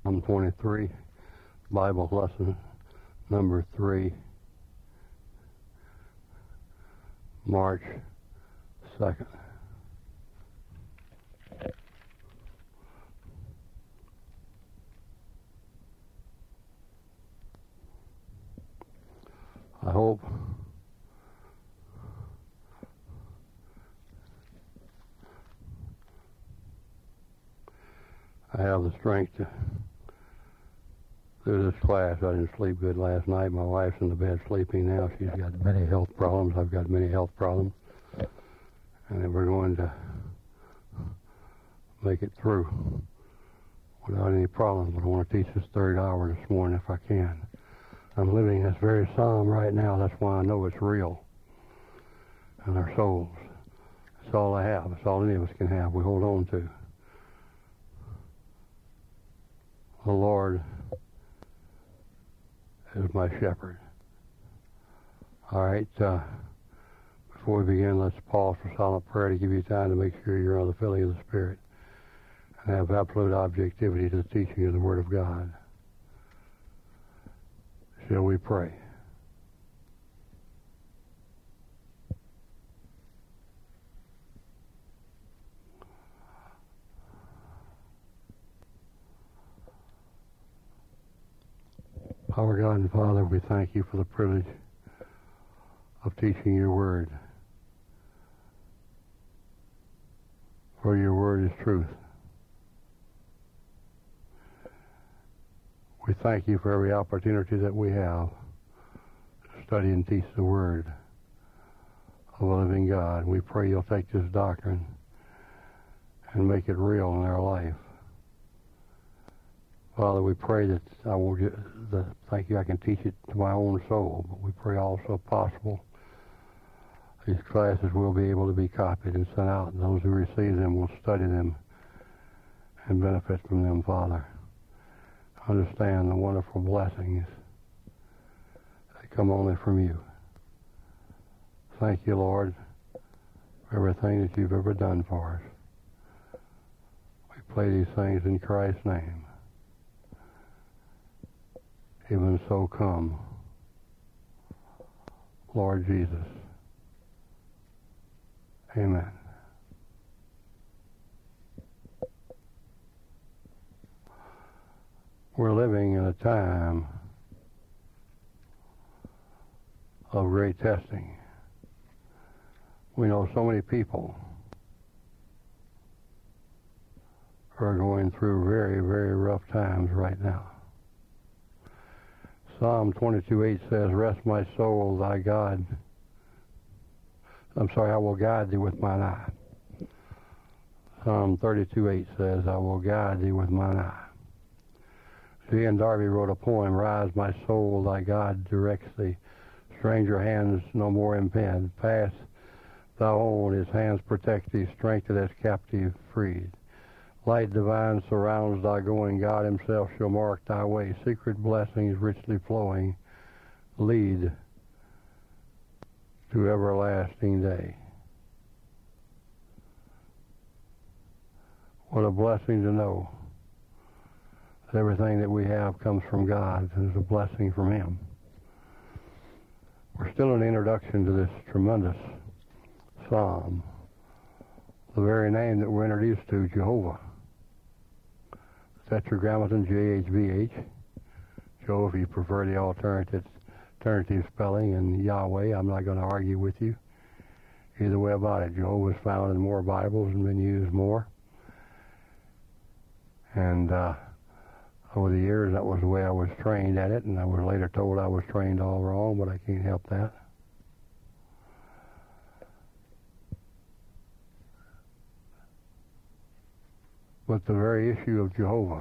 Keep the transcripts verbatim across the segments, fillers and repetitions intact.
Psalm twenty-three, Bible lesson number three, March second. I hope I have the strength to do this class. I didn't sleep good last night. My wife's in the bed sleeping now. She's got many health problems. I've got many health problems. And then we're going to make it through without any problems. But I want to teach this third hour this morning if I can. I'm living this very psalm right now. That's why I know it's real. And our souls. That's all I have. That's all any of us can have. We hold on to. The Lord is my shepherd. All right. Uh, before we begin, let's pause for silent prayer to give you time to make sure you're on the filling of the Spirit and have absolute objectivity to the teaching of the Word of God. Shall we pray? Our God and Father, we thank you for the privilege of teaching your word. For your word is truth. We thank you for every opportunity that we have to study and teach the word of a living God. We pray you'll take this doctrine and make it real in our life. Father, we pray that I will get the, thank you I can teach it to my own soul, but we pray also if possible these classes will be able to be copied and sent out, and those who receive them will study them and benefit from them, Father. Understand the wonderful blessings that come only from you. Thank you, Lord, for everything that you've ever done for us. We pray these things in Christ's name. Even so come, Lord Jesus. Amen. We're living in a time of great testing. We know so many people are going through very, very rough times right now. Psalm twenty-two eight says, "Rest my soul, thy God. I'm sorry, I will guide thee with mine eye." Psalm thirty-two eight says, "I will guide thee with mine eye." C N Darby wrote a poem, "Rise, my soul, thy God directs thee. Stranger hands no more impede. Pass thou on, his hands protect thee. Strength to this captive freed. Light divine surrounds thy going. God himself shall mark thy way. Secret blessings richly flowing lead to everlasting day." What a blessing to know that everything that we have comes from God and is a blessing from him. We're still in the introduction to this tremendous psalm. The very name that we're introduced to, Jehovah. Tetragrammaton, J H V H. Joe, if you prefer the alternative, alternative spelling, and Yahweh, I'm not going to argue with you either way about it. Jehovah is found in more Bibles and been used more. And uh, over the years, that was the way I was trained at it, and I was later told I was trained all wrong, but I can't help that. But the very issue of Jehovah,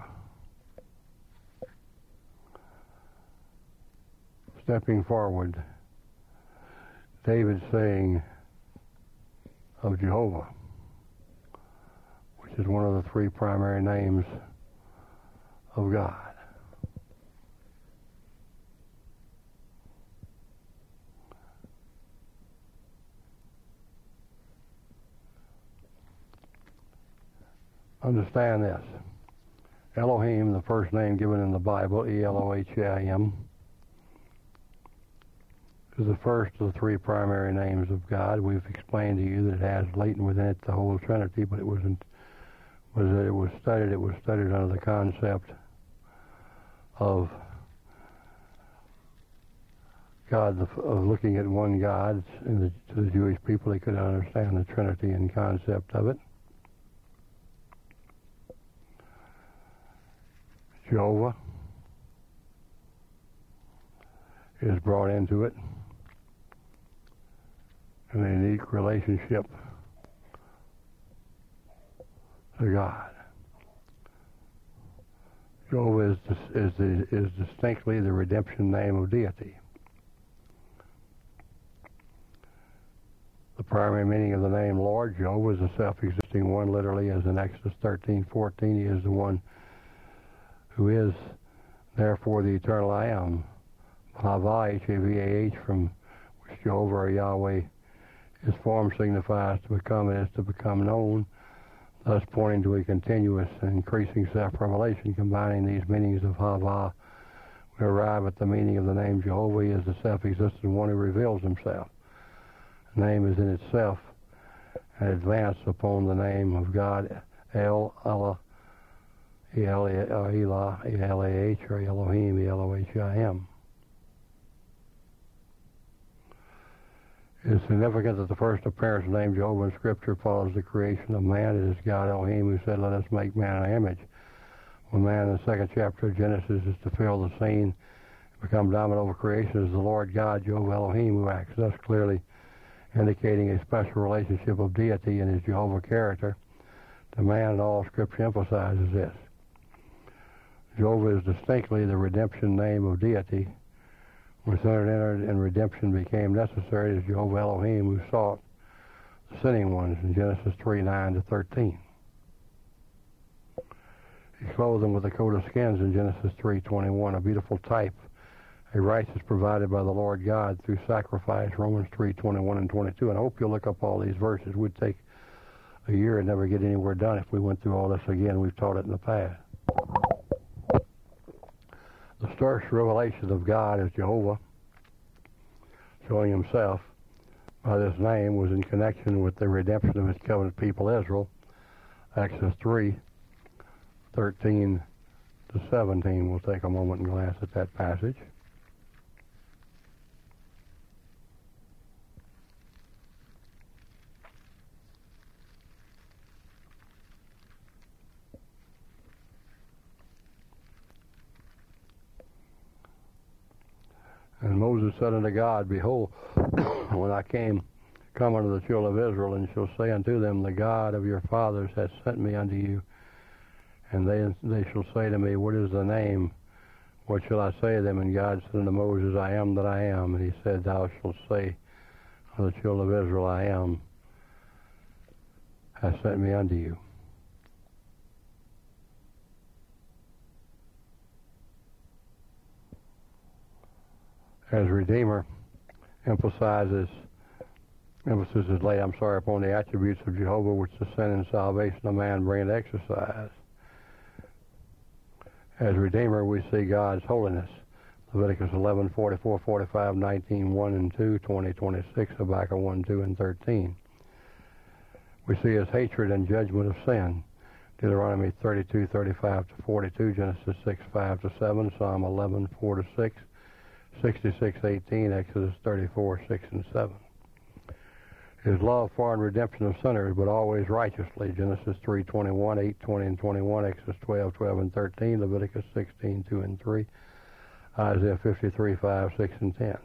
stepping forward, David saying of Jehovah, which is one of the three primary names of God. Understand this. Elohim, the first name given in the Bible, E L O H I M, is the first of the three primary names of God. We've explained to you that it has latent within it the whole Trinity, but it wasn't. Was that it was studied? It was studied under the concept of God, the, of looking at one God. In the, to the Jewish people, they couldn't understand the Trinity and concept of it. Jehovah is brought into it in a unique relationship to God. Jehovah is, is, the, is distinctly the redemption name of deity. The primary meaning of the name Lord, Jehovah, is a self-existing one, literally, as in Exodus thirteen fourteen, he is the one who is, therefore, the eternal I am. Havah, H A V A H, from which Jehovah or Yahweh, his form signifies to become, and is to become known, thus pointing to a continuous and increasing self-revelation. Combining these meanings of Havah, we arrive at the meaning of the name Jehovah. He is the self-existent one who reveals himself. The name is in itself an advance upon the name of God, El, Allah, E L E L A H, or Elohim, E L O H I M. It is significant that the first appearance of the name Jehovah in Scripture follows the creation of man. It is God Elohim who said, "Let us make man in our image." When man in the second chapter of Genesis is to fill the scene, become dominant over creation, is the Lord God, Jehovah Elohim, who acts, thus clearly indicating a special relationship of deity in his Jehovah character to man, and all Scripture emphasizes this. Jehovah is distinctly the redemption name of deity. When sin entered and redemption became necessary, it is Jehovah Elohim who sought the sinning ones in Genesis three nine to thirteen. He clothed them with a coat of skins in Genesis three twenty-one, a beautiful type, a righteousness provided by the Lord God through sacrifice, Romans three twenty-one and twenty-two. And I hope you'll look up all these verses. We'd take a year and never get anywhere done if we went through all this again. We've taught it in the past. The first revelation of God as Jehovah, showing himself by this name, was in connection with the redemption of his covenant people Israel, Exodus three thirteen to seventeen. We'll take a moment and glance at that passage. And Moses said unto God, Behold, when I came, come unto the children of Israel, and shall say unto them, The God of your fathers hath sent me unto you. And they they shall say to me, What is the name? What shall I say to them? And God said unto Moses, I am that I am. And he said, Thou shalt say unto the children of Israel, I am, hath sent me unto you. As Redeemer emphasizes, emphasis is laid, I'm sorry, upon the attributes of Jehovah, which the sin and salvation of man bring into exercise. As Redeemer, we see God's holiness. Leviticus eleven, forty-four, forty-five, nineteen, one and two, twenty, twenty-six, Habakkuk one, two, and thirteen. We see his hatred and judgment of sin. Deuteronomy thirty-two, thirty-five to forty-two, Genesis six, five to seven, Psalm eleven, four to six, sixty-six, eighteen, Exodus thirty-four, six and seven. His love for and redemption of sinners, but always righteously. Genesis three, twenty-one, eight, twenty and twenty-one, Exodus twelve, twelve and thirteen, Leviticus sixteen, two and three, Isaiah fifty-three, five, six and ten.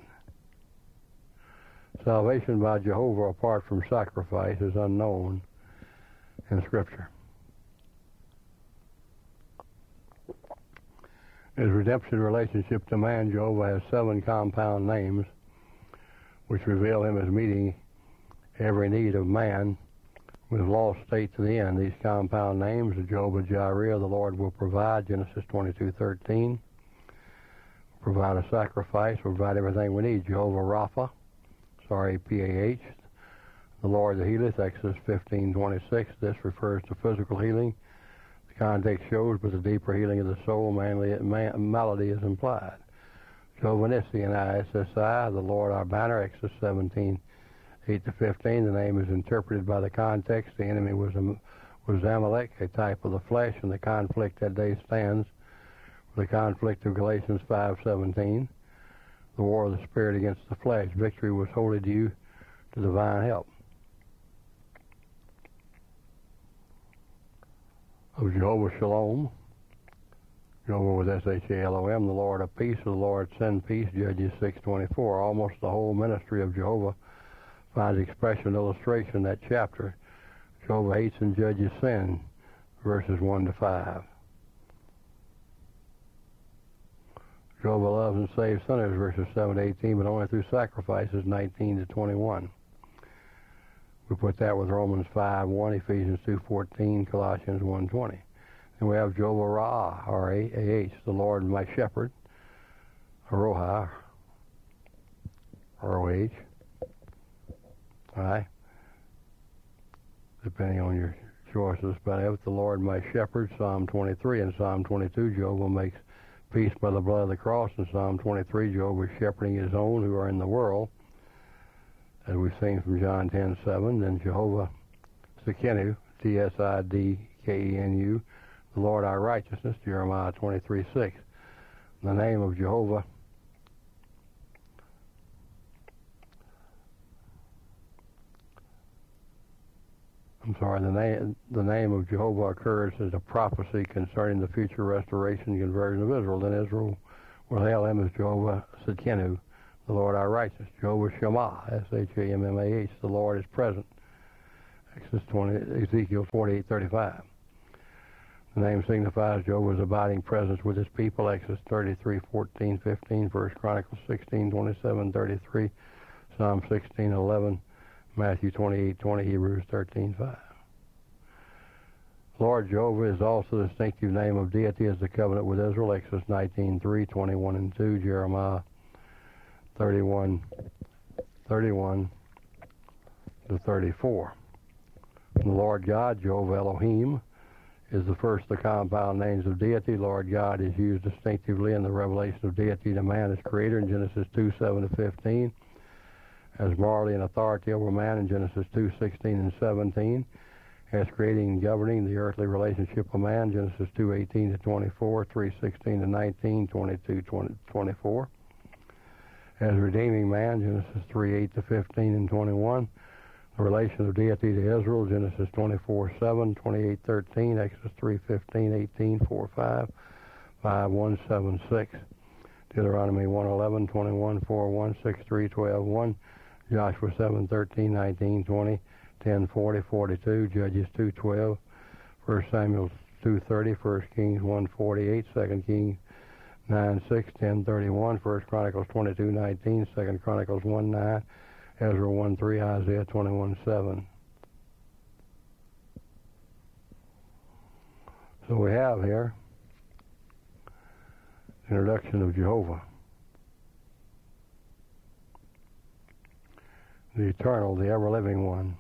Salvation by Jehovah apart from sacrifice is unknown in Scripture. His redemption relationship to man, Jehovah has seven compound names which reveal him as meeting every need of man with lost state to the end. These compound names are Jehovah Jireh, the Lord will provide, Genesis twenty-two, thirteen. Provide a sacrifice, provide everything we need. Jehovah Rapha, sorry, P A H, the Lord that healeth, Exodus fifteen, twenty-six. This refers to physical healing. The Context shows, but the deeper healing of the soul, manly, man, malady is implied. Jehovah Nissi and I S S I, the Lord our banner, Exodus seventeen, eight to fifteen. The name is interpreted by the context. The enemy was was Amalek, a type of the flesh, and the conflict that day stands for the conflict of Galatians five seventeen, the war of the spirit against the flesh. Victory was wholly due to divine help. Of Jehovah Shalom, Jehovah with S H A L O M, the Lord of peace, the Lord send peace, Judges six twenty-four. Almost the whole ministry of Jehovah finds expression and illustration in that chapter. Jehovah hates and judges sin, verses one to five. Jehovah loves and saves sinners, verses seven to eighteen, but only through sacrifices, nineteen to twenty-one. We put that with Romans five one, Ephesians two fourteen, Colossians one twenty. And we have Jehovah Ra, R A A H, the Lord my shepherd, Aroha, R O H. All right? Depending on your choices. But I have the Lord my shepherd, Psalm twenty-three. And Psalm twenty-two, Jehovah makes peace by the blood of the cross. In Psalm twenty-three, Jehovah is shepherding his own who are in the world, as we've seen from John ten seven. Then Jehovah Tsidkenu, T S I D K E N U, the Lord our righteousness, Jeremiah twenty-three six. The name of Jehovah I'm sorry, the name, the name of Jehovah occurs as a prophecy concerning the future restoration and conversion of Israel. Then Israel will hail him as Jehovah Tsidkenu, the Lord our righteous. Jehovah Shammah, S H A M M A H, the Lord is present. Exodus twenty, Ezekiel forty-eight thirty-five. The name signifies Jehovah's abiding presence with his people. Exodus thirty-three fourteen fifteen, First Chronicles sixteen twenty-seven thirty-three, Psalm sixteen eleven, Matthew twenty-eight twenty, Hebrews thirteen five. Lord Jehovah is also the distinctive name of deity as the covenant with Israel. Exodus nineteen three, twenty-one and two, Jeremiah thirty-one thirty-one to thirty-four. The Lord God, Jehovah Elohim, is the first of the compound names of deity. Lord God is used distinctively in the revelation of deity to man as creator in Genesis two seven to fifteen, as morally and authority over man in Genesis two sixteen and seventeen, as creating and governing the earthly relationship of man, Genesis two eighteen to twenty-four, three sixteen to nineteen, twenty-two twenty-four, as redeeming man, Genesis three eight to fifteen and twenty-one, the relation of deity to Israel, Genesis twenty-four seven, twenty-eight thirteen, Exodus three fifteen, eighteen, four five, five one seven six, Deuteronomy one eleven, twenty-one, four one, six three, twelve one, Joshua seven thirteen, nineteen, twenty, ten forty, forty-two, Judges two twelve, First Samuel two thirty, First Kings one forty-eight, Second Kings nine six, ten thirty-one, First Chronicles twenty-two nineteen, Second Chronicles one nine, Ezra one three, Isaiah twenty-one seven. So we have here introduction of Jehovah, the eternal, the ever-living one.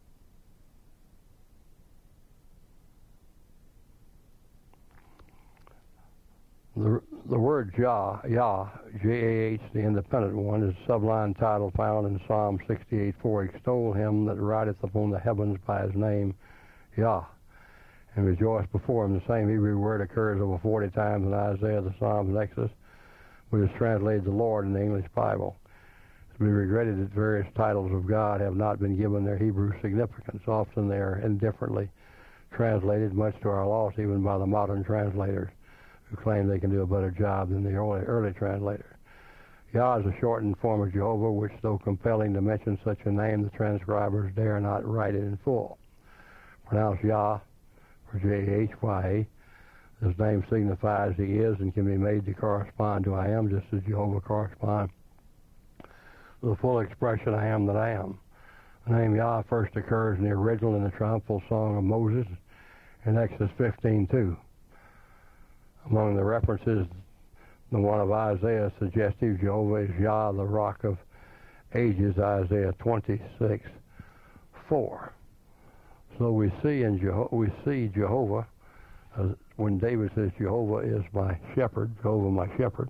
The, the word Jah, Yah, J A H, the independent one, is a subline title found in Psalm sixty-eight four. Extol him that rideth upon the heavens by his name, Yah, and rejoice before him. The same Hebrew word occurs over forty times in Isaiah, the Psalms, and Exodus, which is translated the Lord in the English Bible. It's to be regretted that various titles of God have not been given their Hebrew significance. Often they are indifferently translated, much to our loss, even by the modern translators, who claim they can do a better job than the early, early translators. Yah is a shortened form of Jehovah, which, though compelling to mention such a name, the transcribers dare not write it in full. Pronounced Yah, or J H Y A. This name signifies he is and can be made to correspond to I am, just as Jehovah corresponds to the full expression I am that I am. The name Yah first occurs in the original in the triumphal song of Moses in Exodus fifteen two. Among the references, the one of Isaiah suggestive, Jehovah is Yah, the rock of ages, Isaiah twenty-six four. So we see in Jeho- we see Jehovah Uh, when David says, Jehovah is my shepherd, Jehovah my shepherd,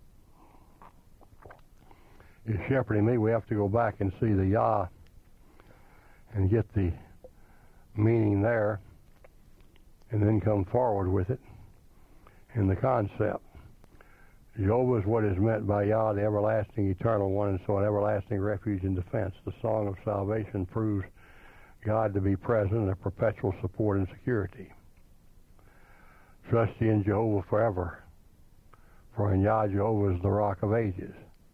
is shepherding me, we have to go back and see the Yah and get the meaning there, and then come forward with it in the concept. Jehovah is what is meant by Yah, the everlasting, eternal one, and so an everlasting refuge and defense. The song of salvation proves God to be present and a perpetual support and security. Trust ye in Jehovah forever, for in Yah Jehovah is the rock of ages.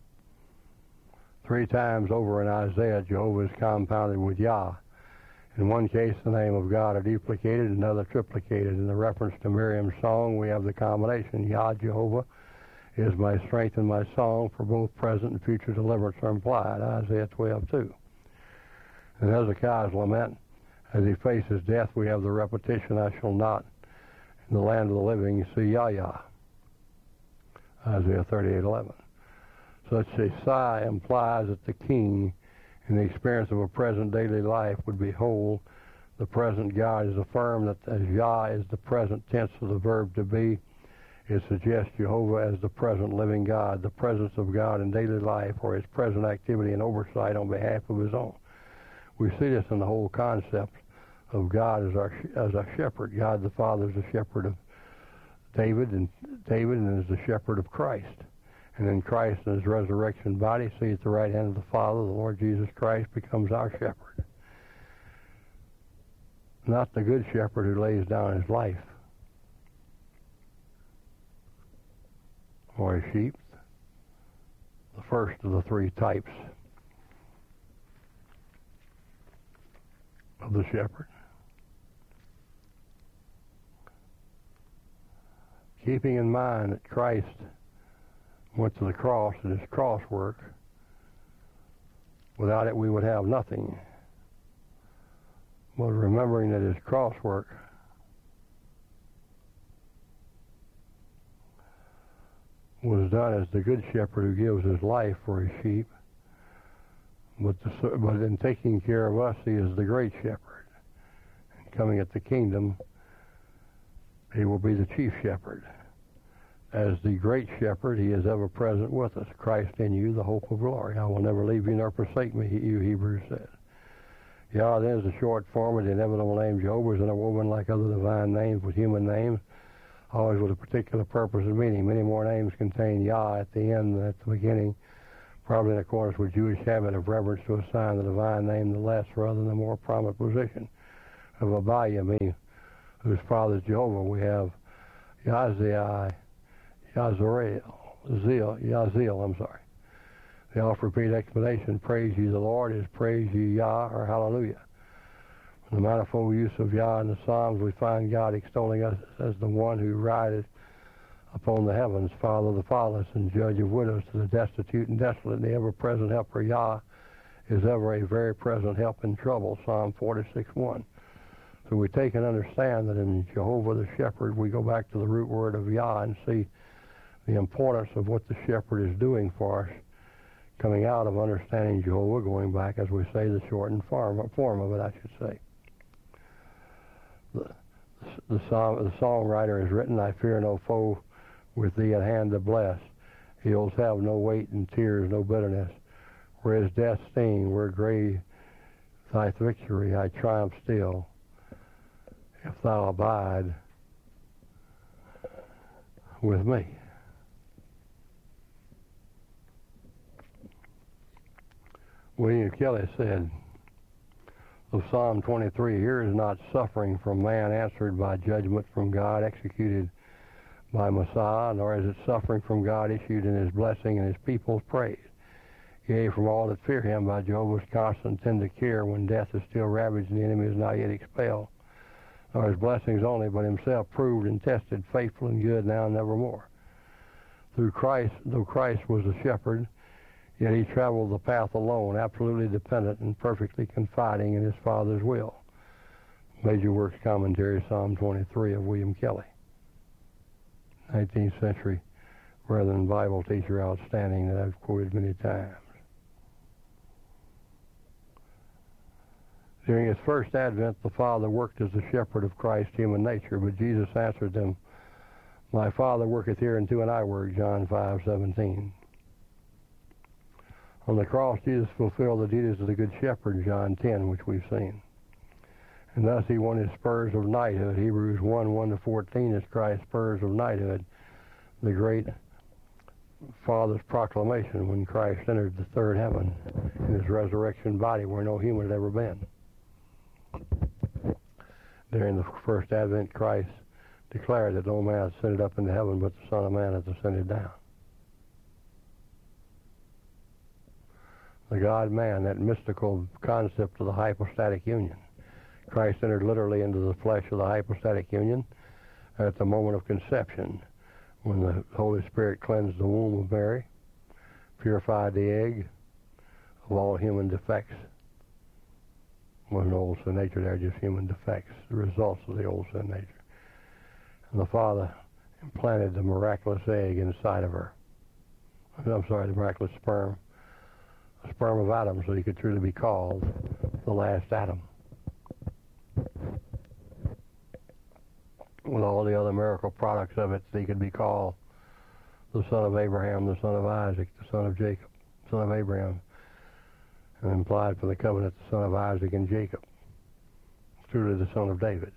Three times over in Isaiah, Jehovah is compounded with Yah. In one case, the name of God are duplicated, another triplicated. In the reference to Miriam's song, we have the combination, Yah Jehovah is my strength and my song, for both present and future deliverance are implied, Isaiah twelve two. In Hezekiah's lament, as he faces death, we have the repetition, I shall not in the land of the living see Yah Yah, Isaiah thirty-eight eleven. Such a sigh implies that the king, in the experience of a present daily life, would behold the present God is affirmed that as Yah is the present tense of the verb to be, it suggests Jehovah as the present living God, the presence of God in daily life, or his present activity and oversight on behalf of his own. We see this in the whole concept of God as our as our shepherd. God the Father is the shepherd of David, and David and is the shepherd of Christ. And then Christ in his resurrection body, see at the right hand of the Father, the Lord Jesus Christ becomes our shepherd. Not the good shepherd who lays down his life for his sheep, the first of the three types of the shepherd. Keeping in mind that Christ went to the cross and his cross work, without it we would have nothing. But remembering that his cross work was done as the good shepherd who gives his life for his sheep, but, the, but in taking care of us, he is the great shepherd. And coming at the kingdom, he will be the chief shepherd. As the great shepherd, he is ever present with us. Christ in you, the hope of glory. I will never leave you nor forsake me, you Hebrews said. Yah then is the short form of the inevitable name Jehovah, is interwoven like other divine names with human names, always with a particular purpose and meaning. Many more names contain Yah at the end than at the beginning, probably in accordance with Jewish habit of reverence to assign the divine name the less rather than the more prominent position of Abayah, whose father is Jehovah. We have Yazai, Yazrael, Zeel, Yaziel, I'm sorry. The oft-repeated explanation, praise ye the Lord, is praise ye Yah, or hallelujah. In the manifold use of Yah in the Psalms, we find God extolling us as the one who rideth upon the heavens, Father of the fatherless, and Judge of widows, to the destitute and desolate. And the ever-present helper, Yah, is ever a very present help in trouble, Psalm forty-six one. So we take and understand that in Jehovah the shepherd, we go back to the root word of Yah and see the importance of what the shepherd is doing for us, coming out of understanding Jehovah, going back, as we say, the shortened form, form of it, I should say. The, the, song, the songwriter has written, I fear no foe with thee at hand to bless. Ills have no weight and tears no bitterness. Where is death's sting, where grave thy victory, I triumph still, if thou abide with me. William Kelly said of Psalm twenty-three, here is not suffering from man answered by judgment from God executed by Messiah, nor is it suffering from God issued in his blessing and his people's praise. Yea, from all that fear him by Jehovah's constant tender care when death is still ravaged and the enemy is not yet expelled, nor his blessings only, but himself proved and tested, faithful and good now and nevermore. Through Christ, though Christ was the shepherd, yet he traveled the path alone, absolutely dependent and perfectly confiding in his Father's will. Major Works Commentary, Psalm twenty-three of William Kelly. nineteenth century Brethren Bible teacher, outstanding, that I've quoted many times. During his first advent, the Father worked as the shepherd of Christ's human nature, but Jesus answered them, "My Father worketh hereunto, and I work," John five seventeen. On the cross, Jesus fulfilled the duties of the Good Shepherd, John ten, which we've seen. And thus he won his spurs of knighthood. Hebrews one, one to fourteen is Christ's spurs of knighthood, the great Father's proclamation when Christ entered the third heaven in his resurrection body where no human had ever been. During the first advent, Christ declared that no man ascended up into heaven but the Son of Man hath ascended down. The God-man, that mystical concept of the hypostatic union. Christ entered literally into the flesh of the hypostatic union at the moment of conception, when the Holy Spirit cleansed the womb of Mary, purified the egg of all human defects. Wasn't old sin nature there, just human defects, the results of the old sin nature. And the Father implanted the miraculous egg inside of her. I'm sorry, the miraculous sperm, the sperm of Adam, so he could truly be called the last Adam. With all the other miracle products of it, so he could be called the son of Abraham, the son of Isaac, the son of Jacob, son of Abraham, and implied from the covenant, the son of Isaac and Jacob, truly the son of David.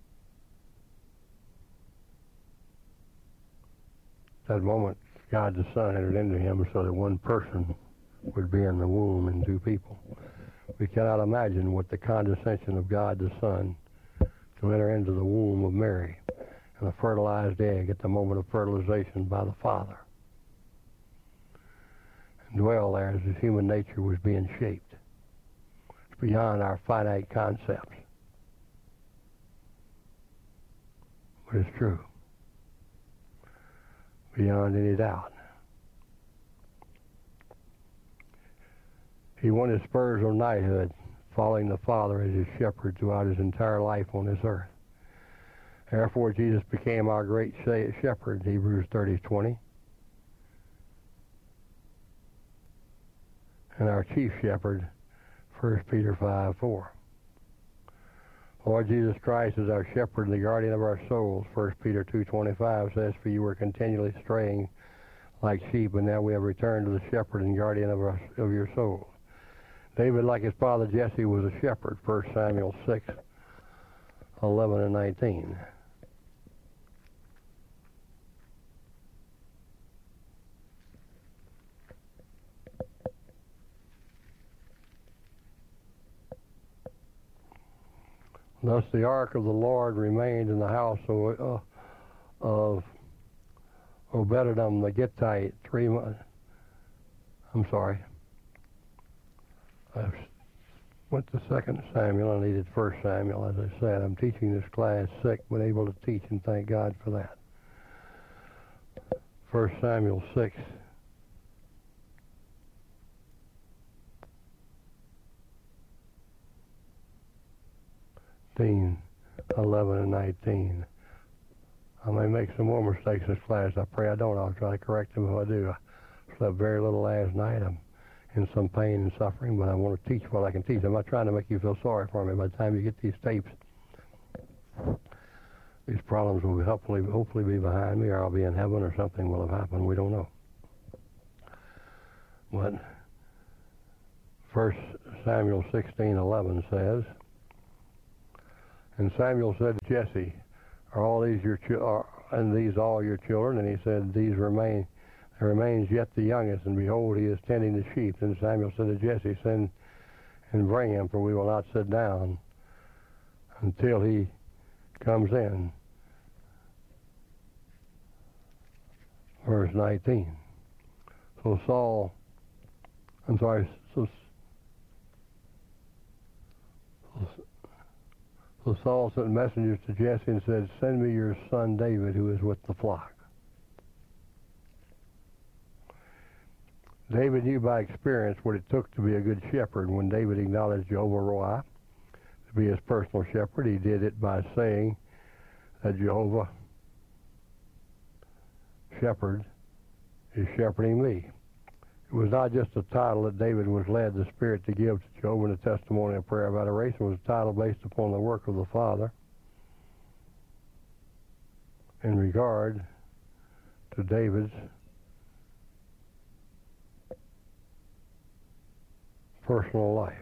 At that moment, God the Son entered into him so that one person would be in the womb in two people. We cannot imagine what the condescension of God the Son to enter into the womb of Mary and a fertilized egg at the moment of fertilization by the Father, and dwell there as his human nature was being shaped. It's beyond our finite concepts, but it's true, beyond any doubt. He won his spurs of knighthood, following the Father as his shepherd throughout his entire life on this earth. Therefore, Jesus became our great shepherd, Hebrews thirty twenty, and our chief shepherd, First Peter five four. Lord Jesus Christ is our shepherd and the guardian of our souls. First Peter two twenty-five says, "For you were continually straying like sheep, and now we have returned to the shepherd and guardian of, our, of your souls." David, like his father Jesse, was a shepherd, First Samuel six, eleven and nineteen. Thus the ark of the Lord remained in the house of, uh, of Obed-Edom the Gittite three months. I'm sorry. I went to Second Samuel. I needed First Samuel, as I said. I'm teaching this class sick, but able to teach, and thank God for that. First Samuel six. eleven and nineteen. I may make some more mistakes in this class. I pray I don't. I'll try to correct them if I do. I slept very little last night. I'm in some pain and suffering, but I want to teach what I can teach. I'm not trying to make you feel sorry for me. By the time you get these tapes, these problems will hopefully, hopefully be behind me, or I'll be in heaven, or something will have happened. We don't know. But First Samuel sixteen eleven says, "And Samuel said to Jesse, Are all these your ch- are, and these all your children?" And he said, "These remain. There remains yet the youngest, and behold, he is tending the sheep." And Samuel said to Jesse, "Send and bring him, for we will not sit down until he comes in." Verse nineteen. So Saul, I'm sorry, so, so Saul sent messengers to Jesse and said, "Send me your son David, who is with the flock." David knew by experience what it took to be a good shepherd. When David acknowledged Jehovah Rohi to be his personal shepherd, he did it by saying that Jehovah shepherd is shepherding me. It was not just a title that David was led the Spirit to give to Job in the testimony of prayer of adoration. It was a title based upon the work of the Father in regard to David's personal life.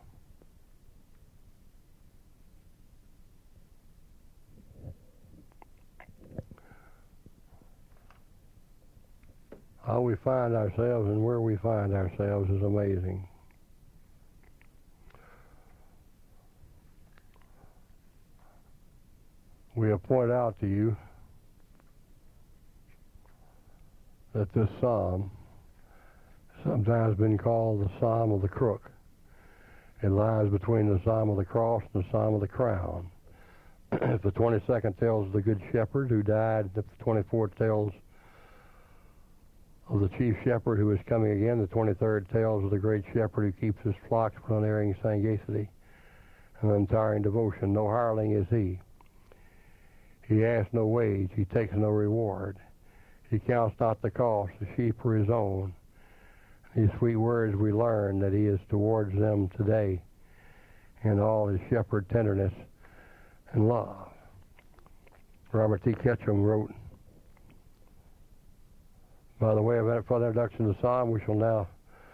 How we find ourselves and where we find ourselves is amazing. We have pointed out to you that this psalm has sometimes been called the Psalm of the Crook. It lies between the Psalm of the Cross and the Psalm of the Crown. If the twenty-second tells of the Good Shepherd who died, if the twenty-fourth tells of the chief shepherd who is coming again, the twenty-third tells of the great shepherd who keeps his flocks with unerring sagacity and untiring devotion. No hireling is he. He asks no wage, he takes no reward. He counts not the cost, the sheep are his own. These sweet words we learn that he is towards them today in all his shepherd tenderness and love. Robert T. Ketchum wrote, by the way of further introduction to the psalm, we shall now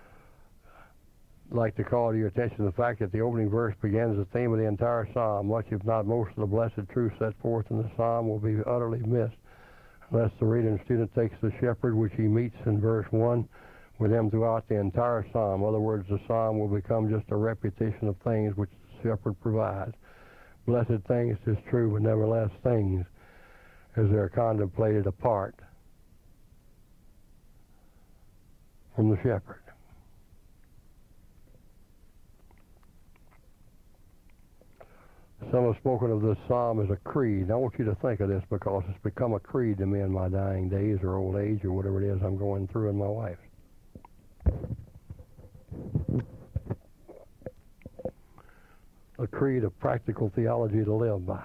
like to call to your attention to the fact that the opening verse begins the theme of the entire psalm. Much, if not most, of the blessed truth set forth in the psalm will be utterly missed unless the reader and student takes the shepherd, which he meets in verse one, with him throughout the entire psalm. In other words, the psalm will become just a repetition of things which the shepherd provides. Blessed things, 'tis true, but nevertheless things, as they are contemplated apart from the shepherd. Some have spoken of this psalm as a creed. I want you to think of this because it's become a creed to me in my dying days or old age or whatever it is I'm going through in my life. A creed of practical theology to live by.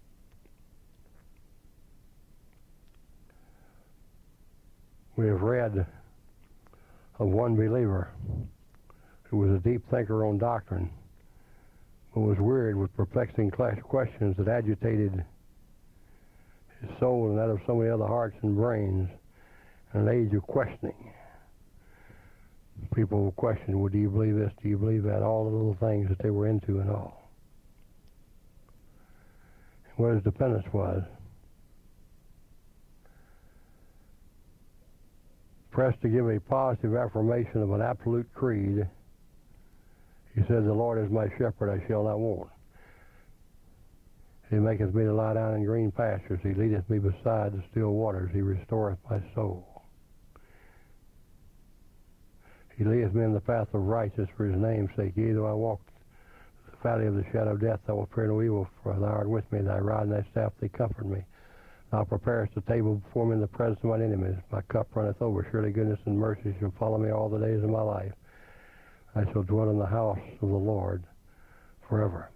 We have read of one believer who was a deep thinker on doctrine, but was wearied with perplexing questions that agitated his soul and that of so many other hearts and brains in an age of questioning. People will question, well, do you believe this, do you believe that, all the little things that they were into and all. And what his dependence was. Pressed to give a positive affirmation of an absolute creed, he said, the Lord is my shepherd, I shall not want. He maketh me to lie down in green pastures. He leadeth me beside the still waters. He restoreth my soul. He leadeth me in the path of righteousness for his name's sake. Yea, though I walk the valley of the shadow of death, I will fear no evil, for thou art with me. Thy rod and thy staff, they comfort me. Thou preparest a table before me in the presence of mine enemies. My cup runneth over. Surely goodness and mercy shall follow me all the days of my life. I shall dwell in the house of the Lord forever.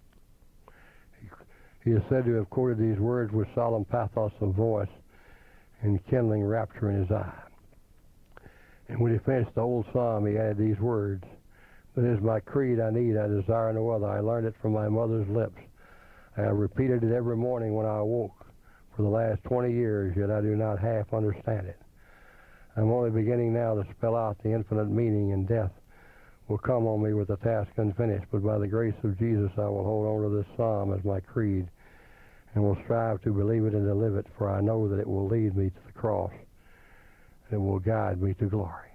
He is said to have quoted these words with solemn pathos of voice and kindling rapture in his eye. And when he finished the old psalm, he added these words, "But it is my creed I need, I desire no other. I learned it from my mother's lips. I have repeated it every morning when I awoke for the last twenty years, yet I do not half understand it. I'm only beginning now to spell out the infinite meaning, and death will come on me with the task unfinished. But by the grace of Jesus, I will hold on to this psalm as my creed and will strive to believe it and to live it, for I know that it will lead me to the cross and it will guide me to glory."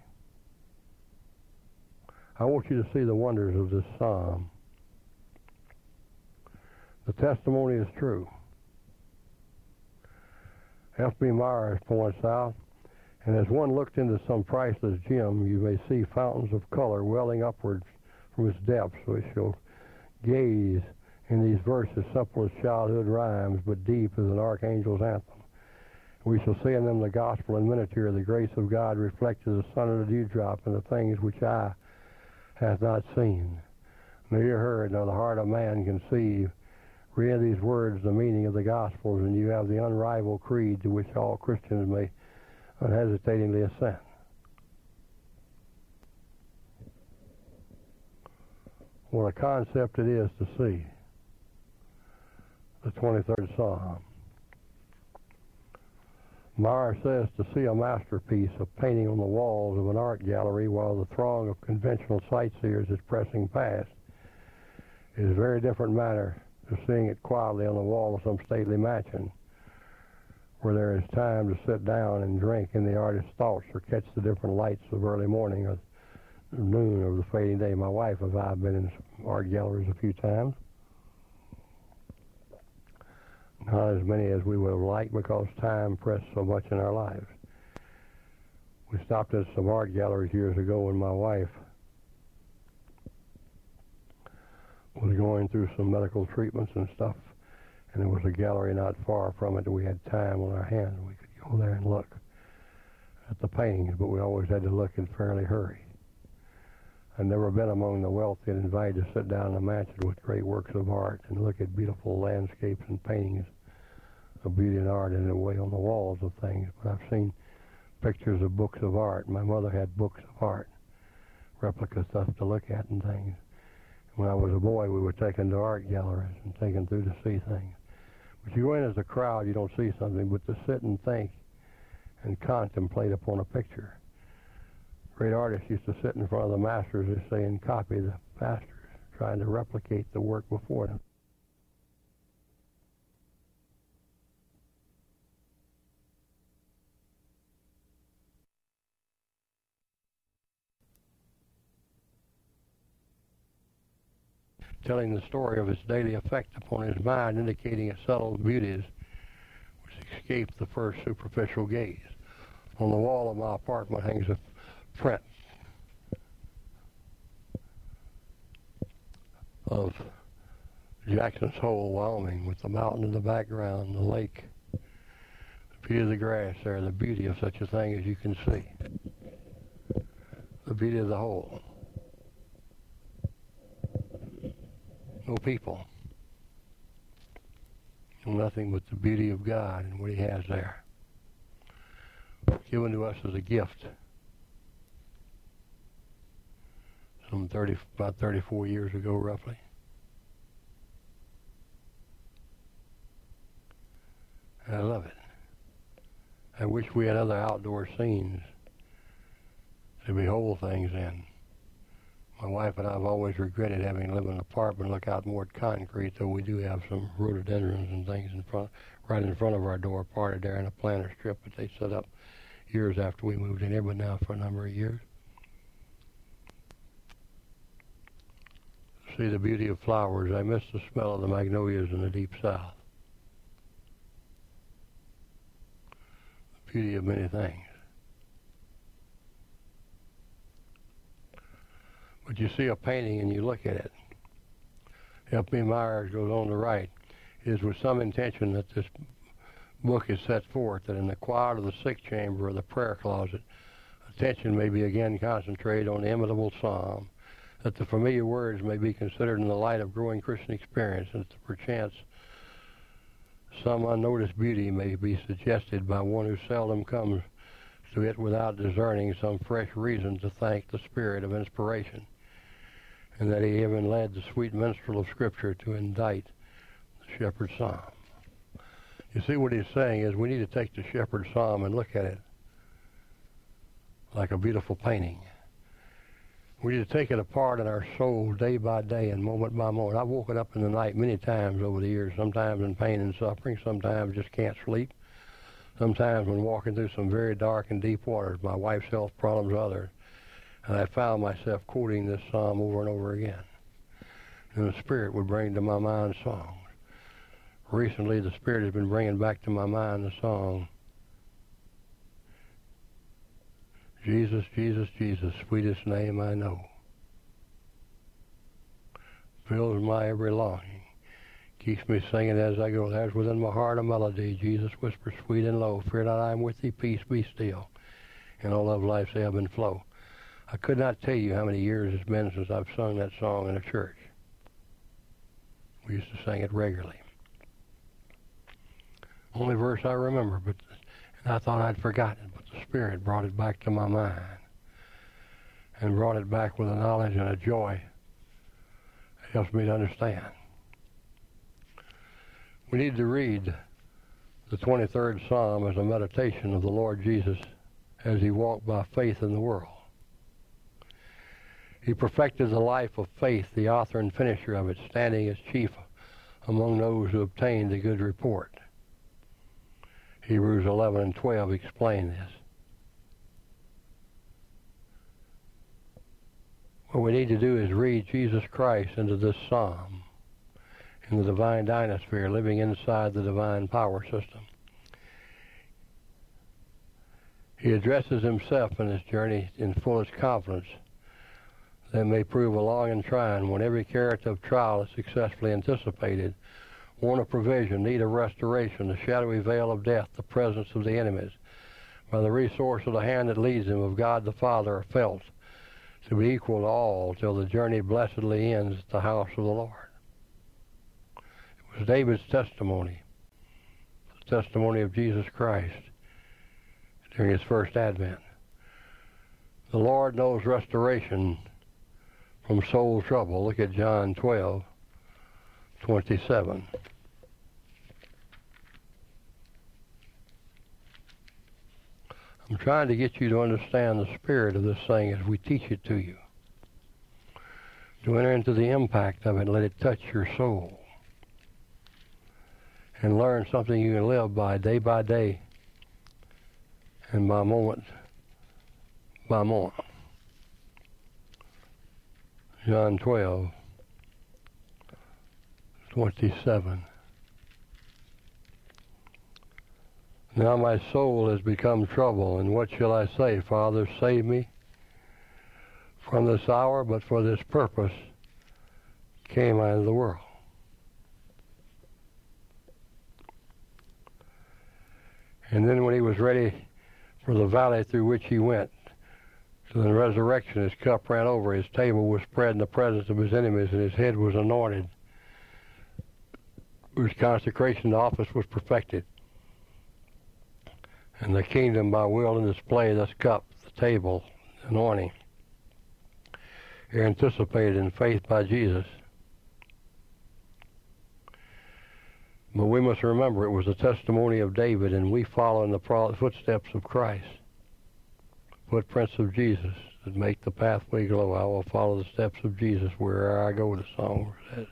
I want you to see the wonders of this psalm. The testimony is true. F B Myers points out, and as one looked into some priceless gem, you may see fountains of color welling upwards from its depths, which shall gaze in these verses, simple as childhood rhymes, but deep as an archangel's anthem. We shall see in them the gospel in miniature, the grace of God reflected as the sun and the dewdrop, and the things which eye hath not seen, nor ear heard, nor the heart of man conceive. Read these words, the meaning of the Gospels, and you have the unrivaled creed to which all Christians may unhesitatingly assent. what a concept it is to see. The twenty-third Psalm. Meyer says to see a masterpiece of painting on the walls of an art gallery while the throng of conventional sightseers is pressing past is a very different matter to seeing it quietly on the wall of some stately mansion, where there is time to sit down and drink in the artist's thoughts or catch the different lights of early morning or noon of the fading day. My wife and I have been in art galleries a few times. Not as many as we would have liked because time pressed so much in our lives. We stopped at some art galleries years ago when my wife was going through some medical treatments and stuff, and there was a gallery not far from it, and we had time on our hands. We could go there and look at the paintings, but we always had to look in fairly hurry. I've never been among the wealthy and invited to sit down in a mansion with great works of art and look at beautiful landscapes and paintings of beauty and art in a way on the walls of things. But I've seen pictures of books of art. My mother had books of art, replica stuff to look at and things. When I was a boy, we were taken to art galleries and taken through to see things. But you go in as a crowd, you don't see something, but to sit and think and contemplate upon a picture. Great artists used to sit in front of the masters, as they say, and copy the masters, trying to replicate the work before them. Telling the story of its daily effect upon his mind, indicating its subtle beauties which escaped the first superficial gaze. On the wall of my apartment hangs a print of Jackson's Hole, Wyoming, with the mountain in the background, the lake, the beauty of the grass there, the beauty of such a thing as you can see, the beauty of the hole. No people, nothing but the beauty of God and what he has there, given to us as a gift some thirty, about thirty-four years ago, roughly. I love it. I wish we had other outdoor scenes to behold things in. My wife and I have always regretted having lived in an apartment, look out more at concrete, though we do have some rhododendrons and things in front, right in front of our door, parted there in a planter strip that they set up years after we moved in here, but now for a number of years. See the beauty of flowers. I miss the smell of the magnolias in the deep south. The beauty of many things. But you see a painting and you look at it. F B Myers goes on to write, it is with some intention that this book is set forth that in the quiet of the sick chamber or the prayer closet, attention may be again concentrated on the imitable psalm, that the familiar words may be considered in the light of growing Christian experience, and that perchance some unnoticed beauty may be suggested by one who seldom comes to it without discerning some fresh reason to thank the Spirit of inspiration, and that he even led the sweet minstrel of Scripture to indite the Shepherd's Psalm. You see, what he's saying is we need to take the Shepherd's Psalm and look at it like a beautiful painting. We need to take it apart in our soul day by day and moment by moment. I've woken up in the night many times over the years, sometimes in pain and suffering, sometimes just can't sleep, sometimes when walking through some very dark and deep waters, my wife's health problems, others. And I found myself quoting this psalm over and over again. And the Spirit would bring to my mind songs. Recently, the Spirit has been bringing back to my mind the song, Jesus, Jesus, Jesus, sweetest name I know. Fills my every longing. Keeps me singing as I go. There's within my heart a melody. Jesus whispers sweet and low. Fear not, I am with thee. Peace, be still. And all of life's ebb and flow. I could not tell you how many years it's been since I've sung that song in a church. We used to sing it regularly. Only verse I remember, but and I thought I'd forgotten it, but the Spirit brought it back to my mind and brought it back with a knowledge and a joy Helps me to understand. We need to read the twenty-third Psalm as a meditation of the Lord Jesus as he walked by faith in the world. He perfected the life of faith, the author and finisher of it, standing as chief among those who obtained a good report. Hebrews eleven and twelve explain this. What we need to do is read Jesus Christ into this psalm, in the divine dynasphere, living inside the divine power system. He addresses himself in this journey in fullest confidence that may prove a long and trying when every character of trial is successfully anticipated, want of provision, need of restoration, the shadowy veil of death, the presence of the enemies, by the resource of the hand that leads him of God the Father are felt to be equal to all till the journey blessedly ends at the house of the Lord. It was David's testimony, the testimony of Jesus Christ during his first advent. The Lord knows restoration from soul trouble. Look at John twelve, twenty-seven. I'm trying to get you to understand the spirit of this thing as we teach it to you. To enter into the impact of it, let it touch your soul. And learn something you can live by day by day and by moment by moment. John twelve, twenty-seven. Now my soul has become trouble, and what shall I say? Father, save me from this hour, but for this purpose came I into the world. And then when he was ready for the valley through which he went, to the resurrection, his cup ran over, his table was spread in the presence of his enemies, and his head was anointed, whose consecration to office was perfected. And the kingdom by will and display, this cup, the table, the anointing, are anticipated in faith by Jesus. But we must remember it was the testimony of David, and we follow in the footsteps of Christ. Footprints of Jesus that make the pathway glow. I will follow the steps of Jesus wherever I go, the song says.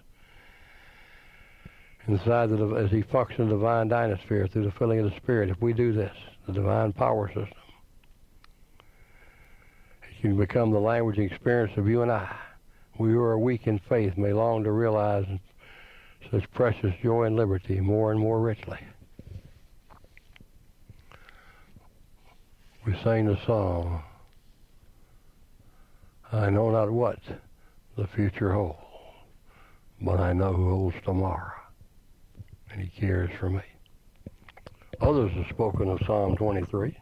Inside the, as he functions the divine dynasphere through the filling of the Spirit, if we do this, the divine power system, it can become the language and experience of you and I. We who are weak in faith may long to realize such precious joy and liberty more and more richly. We sang the song, I know not what the future holds, but I know who holds tomorrow, and he cares for me. Others have spoken of Psalm twenty-three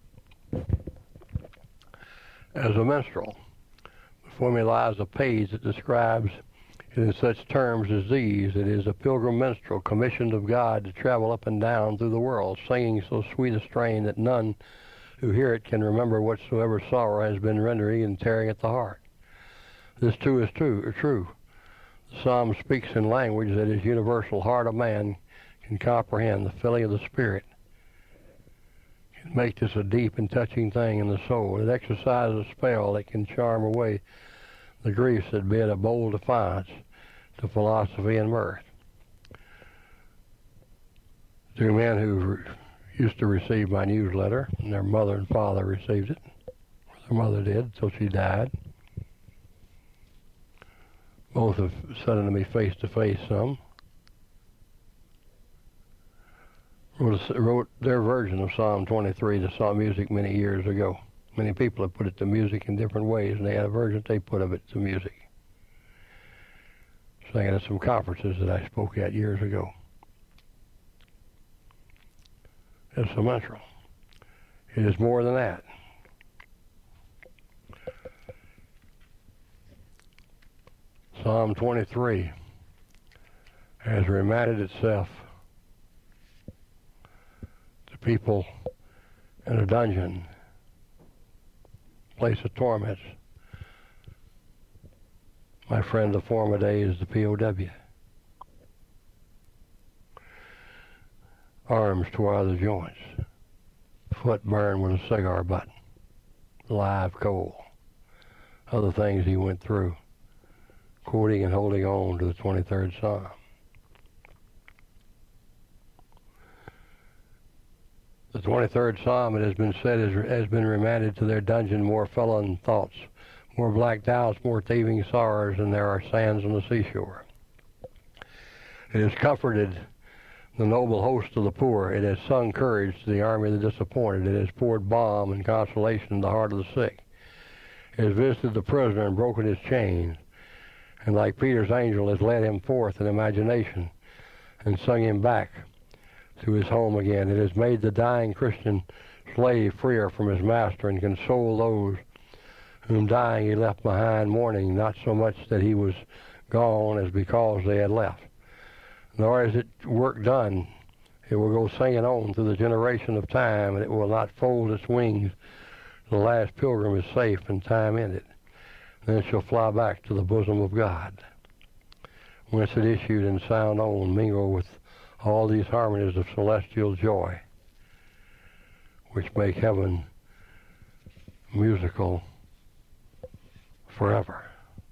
as a minstrel. Before me lies a page that describes it in such terms as these. It is a pilgrim minstrel commissioned of God to travel up and down through the world, singing so sweet a strain that none who hear it can remember whatsoever sorrow has been rending and tearing at the heart. This too is true. true. The psalm speaks in language that is universal heart of man can comprehend. The filling of the Spirit can make this a deep and touching thing in the soul. It exercises a spell that can charm away the griefs that bid a bold defiance to philosophy and mirth. Two men who used to receive my newsletter, and their mother and father received it. Their mother did until she died. Both have said it to me face to face some. Wrote, a, wrote their version of Psalm twenty-three to Psalm music many years ago. Many people have put it to music in different ways, and they had a version they put of it to music. Sang it at some conferences that I spoke at years ago. It's a minstrel. It is more than that. Psalm twenty-three has reminded itself to people in a dungeon, place of torments. My friend, the former day is the P O W. Arms tore out of the joints. Foot burned with a cigar butt. Live coal. Other things he went through. Quoting and holding on to the twenty-third Psalm. The twenty-third Psalm, it has been said, has been remanded to their dungeon more felon thoughts, more black doubts, more thieving sorrows than there are sands on the seashore. It has comforted the noble host of the poor. It has sung courage to the army of the disappointed. It has poured balm and consolation in the heart of the sick. It has visited the prisoner and broken his chains, and like Peter's angel has led him forth in imagination and sung him back to his home again. It has made the dying Christian slave freer from his master and consoled those whom dying he left behind, mourning not so much that he was gone as because they had left. Nor is it work done. It will go singing on through the generation of time, and it will not fold its wings. The last pilgrim is safe and time ended. Then it shall fly back to the bosom of God, whence it issued and sound on, mingle with all these harmonies of celestial joy, which make heaven musical forever.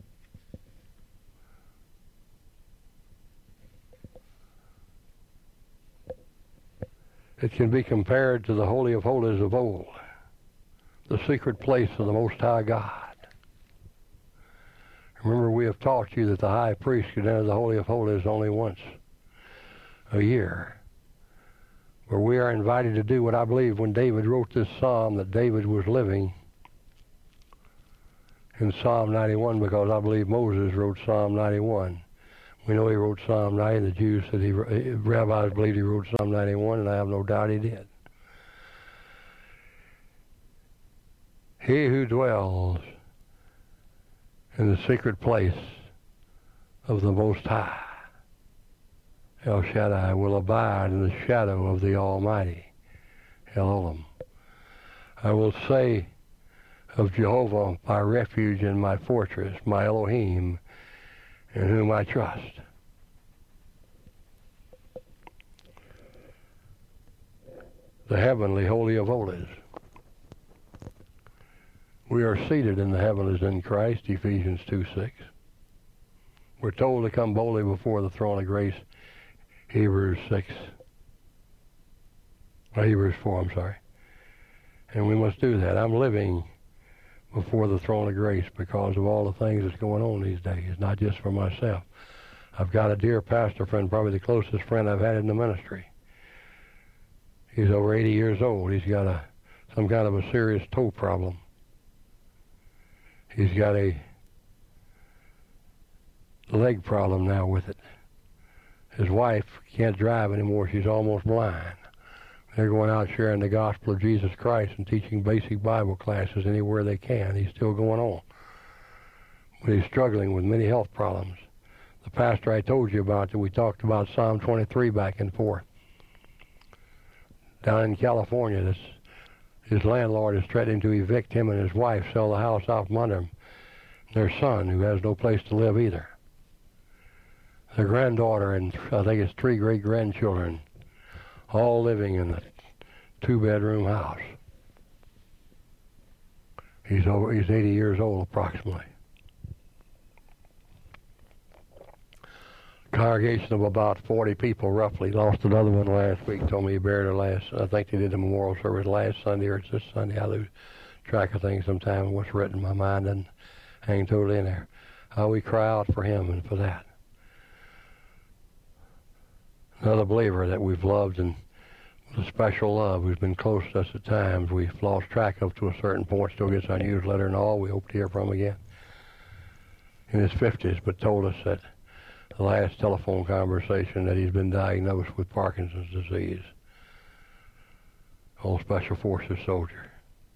It can be compared to the Holy of Holies of old, the secret place of the Most High God. Remember, we have taught you that the high priest could enter the Holy of Holies only once a year. Where we are invited to do what I believe when David wrote this psalm, that David was living in Psalm ninety-one, because I believe Moses wrote Psalm ninety-one. We know he wrote Psalm ninety, and the Jews said he, rabbis believed he wrote Psalm ninety-one, and I have no doubt he did. He who dwells in the secret place of the Most High, El Shaddai, will abide in the shadow of the Almighty, El Olam. I will say of Jehovah, my refuge and my fortress, my Elohim, in whom I trust. The heavenly Holy of Holies. We are seated in the heavens in Christ, Ephesians two six. We're told to come boldly before the throne of grace, Hebrews six. Or Hebrews four, I'm sorry. And we must do that. I'm living before the throne of grace because of all the things that's going on these days, not just for myself. I've got a dear pastor friend, probably the closest friend I've had in the ministry. He's over eighty years old. He's got a some kind of a serious toe problem. He's got a leg problem now with it. His wife can't drive anymore. She's almost blind. They're going out sharing the gospel of Jesus Christ and teaching basic Bible classes anywhere they can. He's still going on. But he's struggling with many health problems. The pastor I told you about, that we talked about Psalm twenty-three back and forth. Down in California, this, his landlord is threatening to evict him and his wife, sell the house out from under him. Their son, who has no place to live either. Their granddaughter and I think it's three great-grandchildren, all living in a two-bedroom house. He's over, he's eighty years old approximately. Congregation of about forty people roughly lost another one last week. Told me he buried her last, I think they did the memorial service last Sunday or it's this Sunday. I lose track of things sometimes. What's written in my mind doesn't hang totally in there. How we cry out for him and for that. Another believer that we've loved and with a special love, who's been close to us at times, we've lost track of to a certain point, still gets our newsletter and all. We hope to hear from him again. In his fifties, but told us that the last telephone conversation that he's been diagnosed with Parkinson's disease. Old Special Forces soldier.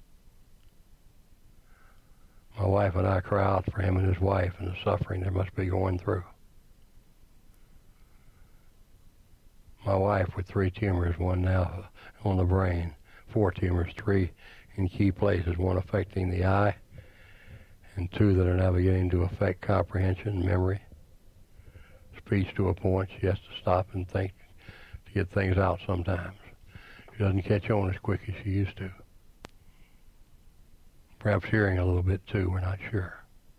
My wife and I cry out for him and his wife and the suffering they must be going through. My wife with three tumors, one now on the brain, four tumors, three in key places, one affecting the eye and two that are now beginning to affect comprehension, memory, speech to a point. She has to stop and think to get things out sometimes. She doesn't catch on as quick as she used to. Perhaps hearing a little bit too, we're not sure.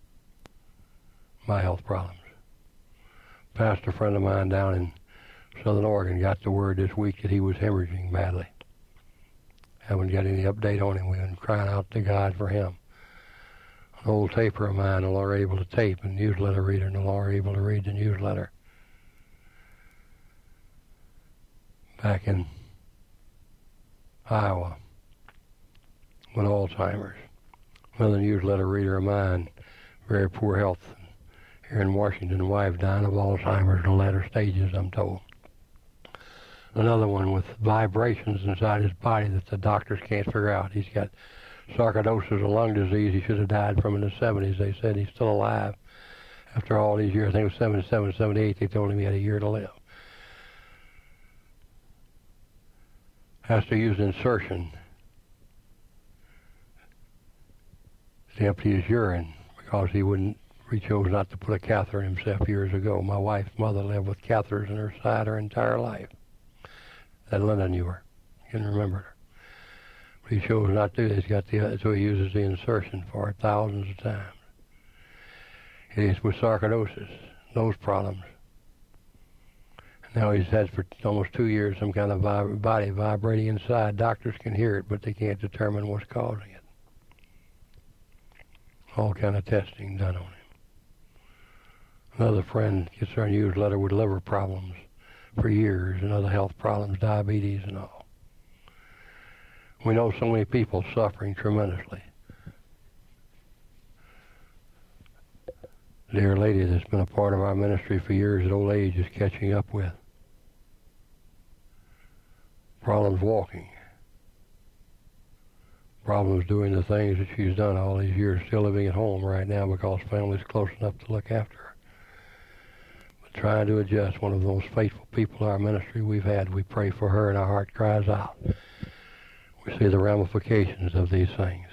My health problems. Pastor friend of mine down in Southern Oregon got the word this week that he was hemorrhaging badly. Haven't got any update on him. We've been crying out to God for him. An old taper of mine, no longer able to tape, and newsletter reader, no longer able to read the newsletter. Back in Iowa, with Alzheimer's. Another newsletter reader of mine, very poor health. Here in Washington, wife dying of Alzheimer's in the latter stages, I'm told. Another one with vibrations inside his body that the doctors can't figure out. He's got sarcoidosis, a lung disease he should have died from in the seventies. They said he's still alive after all these years. I think it was seventy-seven, seventy-eight. They told him he had a year to live. Has to use insertion to empty his urine because he wouldn't. He chose not to put a catheter in himself years ago. My wife's mother lived with catheters in her side her entire life. That Linda knew her. You can remember her. But he chose not to. He's got the, so he uses the insertion for it thousands of times. It is with sarcoidosis, those problems. Now he's had for almost two years some kind of vib- body vibrating inside. Doctors can hear it, but they can't determine what's causing it. All kind of testing done on him. Another friend gets our newsletter with liver problems for years and other health problems, diabetes and all. We know so many people suffering tremendously. A dear lady that's been a part of our ministry for years at old age is catching up with problems walking, problems doing the things that she's done all these years, still living at home right now because family's close enough to look after her. But trying to adjust, one of those faithful people in our ministry we've had, we pray for her and our heart cries out. We see the ramifications of these things.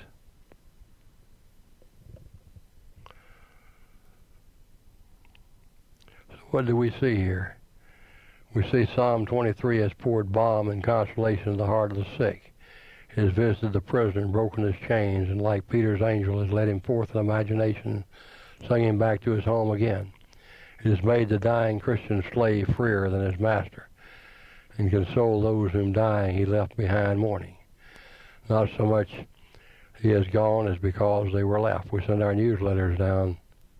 So what do we see here? We see Psalm twenty-three has poured balm and consolation to the heart of the sick. It has visited the prisoner and broken his chains, and like Peter's angel has led him forth in imagination, sung him back to his home again. It has made the dying Christian slave freer than his master, and consoled those whom dying he left behind mourning. Not so much he has gone as because they were left. We send our newsletters down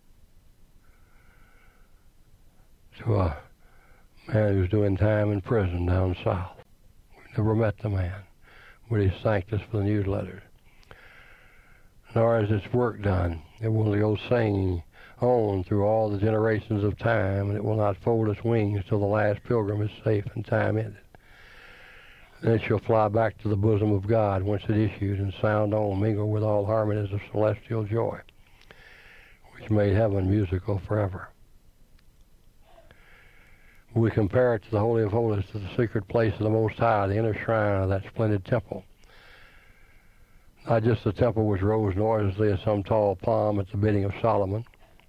to a man who's doing time in prison down south. We never met the man, but he's thanked us for the newsletters. Nor is its work done. It will go singing on through all the generations of time, and it will not fold its wings till the last pilgrim is safe and time ended. Then it shall fly back to the bosom of God, whence it issued, and sound on, mingle with all harmonies of celestial joy, which made heaven musical forever. We compare it to the Holy of Holies, to the secret place of the Most High, the inner shrine of that splendid temple. Not just the temple which rose noiselessly as some tall palm at the bidding of Solomon.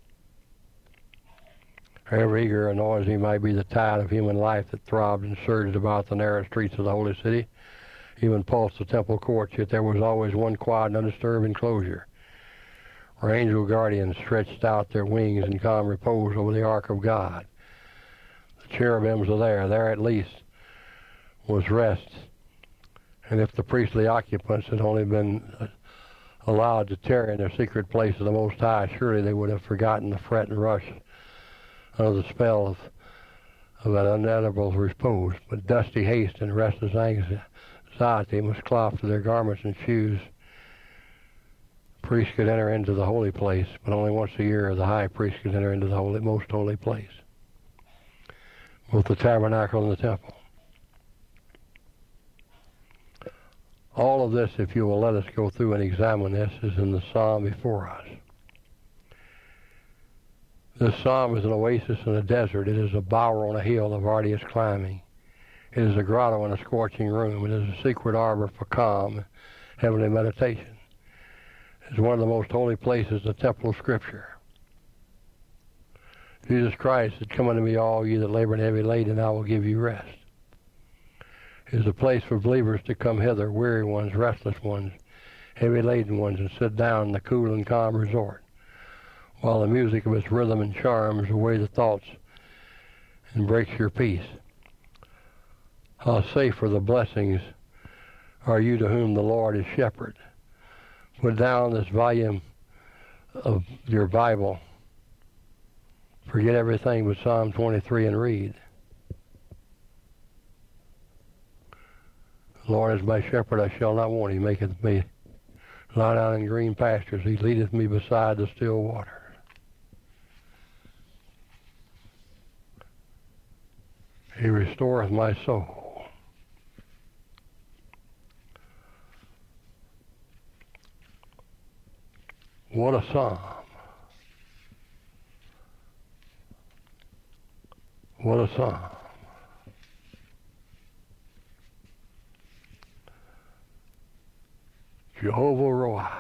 However eager or noisy might be the tide of human life that throbbed and surged about the narrow streets of the holy city, even pulsed the temple courts, yet there was always one quiet and undisturbed enclosure, where angel guardians stretched out their wings in calm repose over the ark of God. The cherubims are there. There at least was rest. And if the priestly occupants had only been allowed to tarry in their secret place of the Most High, surely they would have forgotten the fret and rush under the spell of, of that unedible repose. But dusty haste and restless anxiety must cloth to their garments and shoes. Priests could enter into the holy place, but only once a year the high priest could enter into the holy, most holy place, both the tabernacle and the temple. All of this, if you will let us go through and examine this, is in the psalm before us. This psalm is an oasis in a desert. It is a bower on a hill of arduous climbing. It is a grotto in a scorching room. It is a secret arbor for calm, heavenly meditation. is one of the most holy places, the temple of Scripture. Jesus Christ said, "Come unto me, all ye that labor and heavy laden, and I will give you rest." It is a place for believers to come hither, weary ones, restless ones, heavy laden ones, and sit down in the cool and calm resort, while the music of its rhythm and charms away the thoughts and breaks your peace. How safe are the blessings are you to whom the Lord is shepherd. Put down this volume of your Bible. Forget everything but Psalm twenty-three and read. The Lord is my shepherd, I shall not want. He maketh me lie down in green pastures. He leadeth me beside the still water. He restoreth my soul. What a psalm. What a psalm. Jehovah Roah.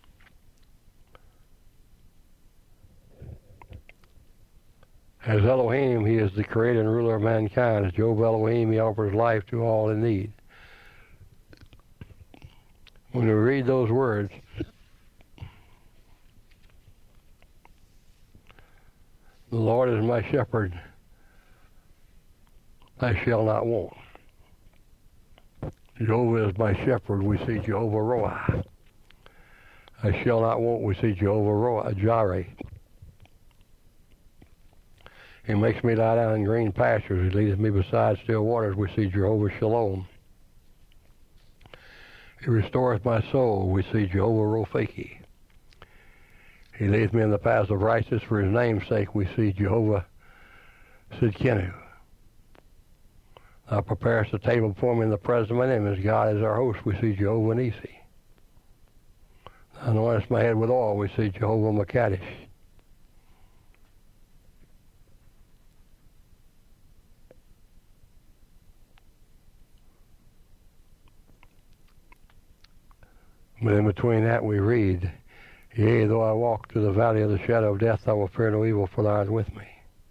As Elohim, he is the creator and ruler of mankind. As Jehovah Elohim, he offers life to all in need. When we read those words, the Lord is my shepherd, I shall not want. Jehovah is my shepherd, we see Jehovah Roah. I shall not want, we see Jehovah Roah, Jireh. He makes me lie down in green pastures. He leadeth me beside still waters. We see Jehovah Shalom. He restoreth my soul. We see Jehovah Rophaki. He leads me in the paths of righteousness for his name's sake. We see Jehovah Sidkenu. Thou preparest a table before me in the presence of my enemies. God is our host. We see Jehovah Nisi. Thou anointest my head with oil. We see Jehovah Makadish. But in between that we read, Yea, though I walk through the valley of the shadow of death, I will fear no evil, for thou art with me.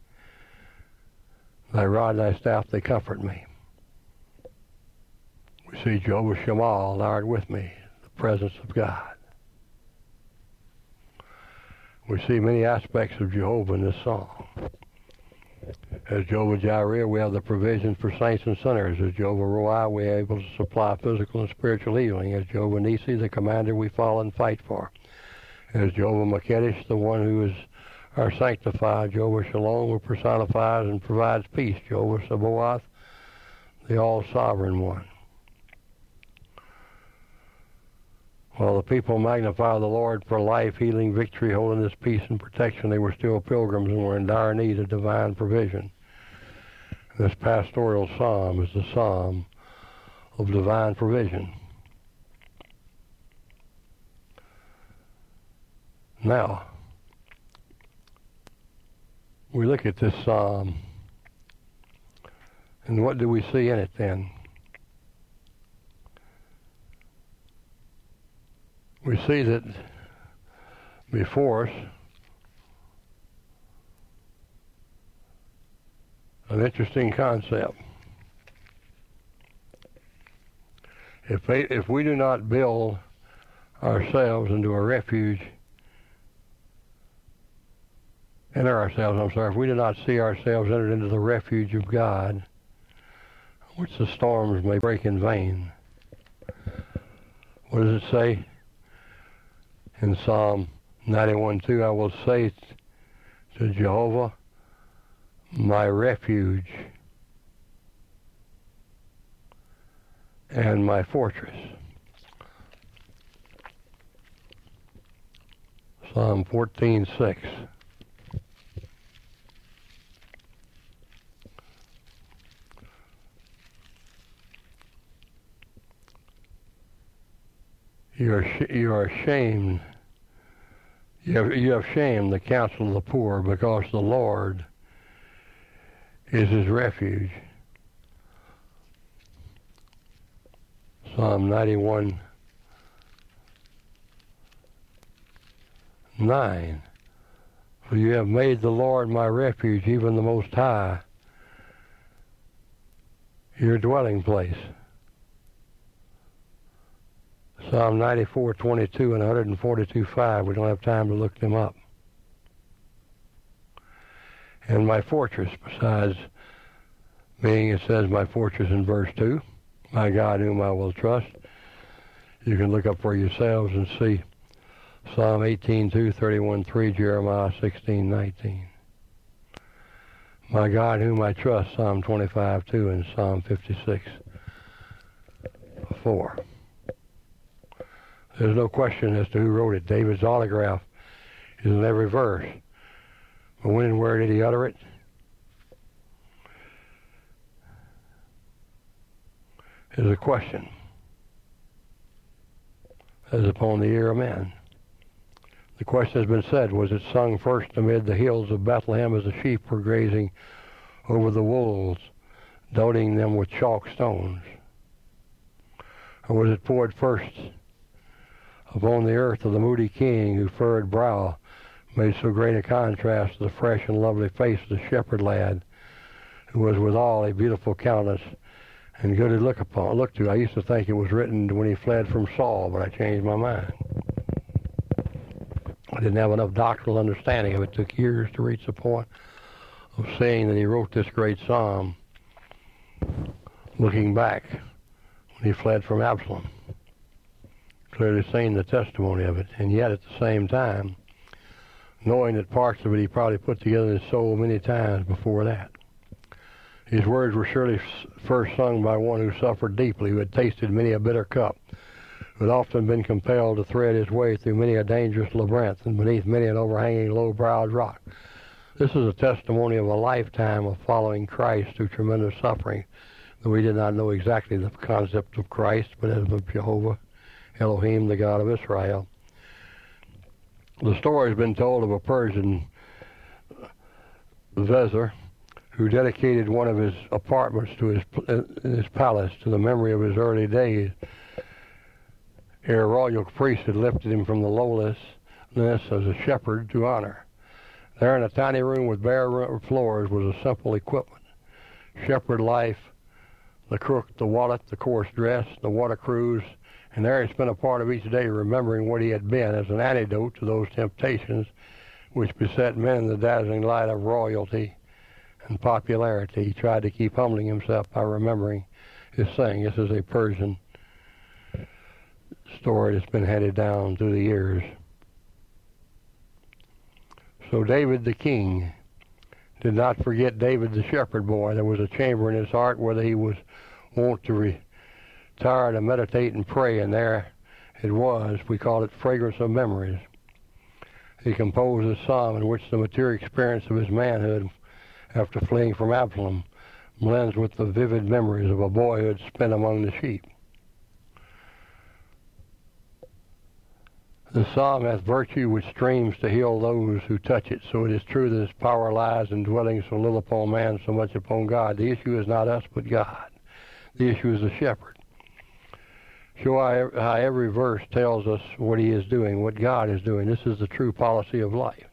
Thy rod and thy staff, they comfort me. We see Jehovah Shammah, thou art with me, the presence of God. We see many aspects of Jehovah in this song. As Jehovah Jireh, we have the provision for saints and sinners. As Jehovah Roah, we are able to supply physical and spiritual healing. As Jehovah Nisi, the commander we follow and fight for. As Jehovah Makedish, the one who is our sanctifier. Jehovah Shalom, who personifies and provides peace. Jehovah Sabaoth, the all-sovereign one. While the people magnify the Lord for life, healing, victory, holiness, peace, and protection, they were still pilgrims and were in dire need of divine provision. This pastoral psalm is the psalm of divine provision. Now, we look at this psalm, and what do we see in it then? We see that before us an interesting concept. If, they, if we do not build ourselves into a refuge, enter ourselves, I'm sorry, if we do not see ourselves entered into the refuge of God, which the storms may break in vain. What does it say? In Psalm ninety-one two, I will say to Jehovah, my refuge and my fortress. Psalm fourteen six. You are, sh- you are ashamed. You have, you have shamed the counsel of the poor, because the Lord is his refuge. Psalm ninety-one nine. For you have made the Lord my refuge, even the Most High, your dwelling place. Psalm ninety-four twenty-two and one forty-two five. We don't have time to look them up. And my fortress, besides being, it says my fortress in verse two, my God whom I will trust. You can look up for yourselves and see Psalm eighteen two, thirty-one three, Jeremiah sixteen nineteen. My God whom I trust, Psalm twenty-five two and Psalm fifty-six four. There's no question as to who wrote it. David's autograph is in every verse. But when and where did he utter it? Is a question. As upon the ear of man. The question has been said, was it sung first amid the hills of Bethlehem as the sheep were grazing over the wolves, doting them with chalk stones? Or was it poured first upon the earth of the moody king whose furrowed brow made so great a contrast to the fresh and lovely face of the shepherd lad, who was withal a beautiful countenance and good to look upon, look to? I used to think it was written when he fled from Saul, but I changed my mind. I didn't have enough doctrinal understanding of it. It took years to reach the point of saying that he wrote this great psalm looking back when he fled from Absalom, clearly saying the testimony of it, and yet at the same time knowing that parts of it he probably put together in his soul many times before that. His words were surely first sung by one who suffered deeply, who had tasted many a bitter cup, who had often been compelled to thread his way through many a dangerous labyrinth and beneath many an overhanging low-browed rock. This is a testimony of a lifetime of following Christ through tremendous suffering, though we did not know exactly the concept of Christ, but as of Jehovah, Elohim, the God of Israel. The story has been told of a Persian vizier who dedicated one of his apartments to his his palace to the memory of his early days, ere a royal priest had lifted him from the lowliness as a shepherd to honor. There in a tiny room with bare floors was a simple equipment: shepherd life, the crook, the wallet, the coarse dress, the water cruise, and there he spent a part of each day remembering what he had been as an antidote to those temptations which beset men in the dazzling light of royalty and popularity. He tried to keep humbling himself by remembering his saying. This is a Persian story that's been handed down through the years. So David the king did not forget David the shepherd boy. There was a chamber in his heart where he was wont to retire to meditate and pray, and there it was. We call it fragrance of memories. He composed a psalm in which the material experience of his manhood after fleeing from Absalom blends with the vivid memories of a boyhood spent among the sheep. The psalm hath virtue which streams to heal those who touch it, so it is true that its power lies in dwelling so little upon man, so much upon God. The issue is not us, but God. The issue is the shepherd. Show how every verse tells us what he is doing, what God is doing. This is the true policy of life.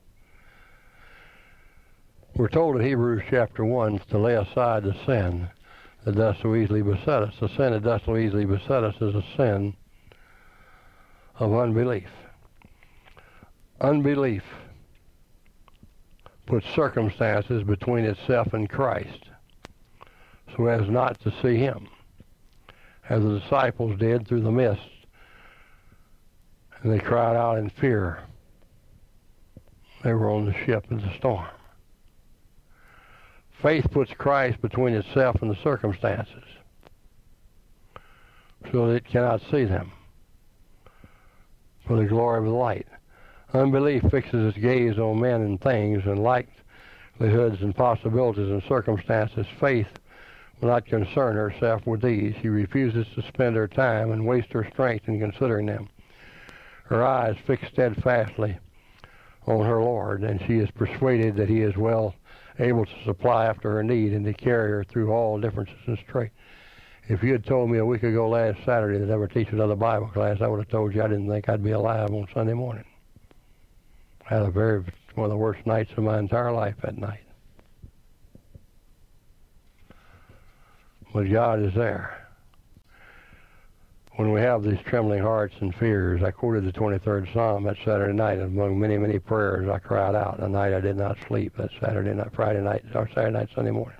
We're told in Hebrews chapter one to lay aside the sin that does so easily beset us. The sin that does so easily beset us is a sin of unbelief. Unbelief puts circumstances between itself and Christ so as not to see him, as the disciples did through the mist, and they cried out in fear. They were on the ship in the storm. Faith puts Christ between itself and the circumstances so that it cannot see them for the glory of the light. Unbelief fixes its gaze on men and things and likelihoods and possibilities and circumstances. Faith will not concern herself with these. She refuses to spend her time and waste her strength in considering them. Her eyes fix steadfastly on her Lord, and she is persuaded that he is well able to supply after her need and to carry her through all differences and straits. If you had told me a week ago last Saturday that I would teach another Bible class, I would have told you I didn't think I'd be alive on Sunday morning. I had a very, one of the worst nights of my entire life that night. But God is there. When we have these trembling hearts and fears, I quoted the twenty-third Psalm that Saturday night, and among many, many prayers I cried out. The night I did not sleep, that Saturday night, Friday night, or Saturday night, Sunday morning.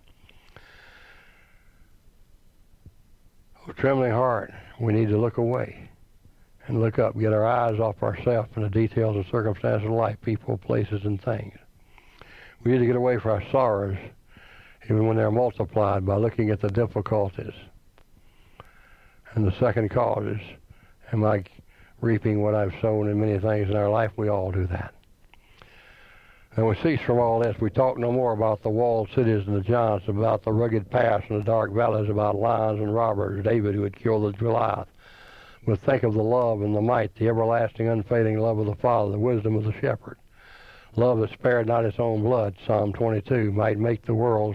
With trembling heart, we need to look away and look up, get our eyes off ourselves and the details and circumstances of life, people, places, and things. We need to get away from our sorrows, even when they're multiplied, by looking at the difficulties and the second causes. Am I reaping what I've sown in many things in our life? We all do that. And we cease from all this. We talk no more about the walled cities and the giants, about the rugged paths and the dark valleys, about lions and robbers, David who had killed the Goliath. But think of the love and the might, the everlasting, unfading love of the Father, the wisdom of the shepherd. Love that spared not its own blood, Psalm twenty-two, might make the worlds.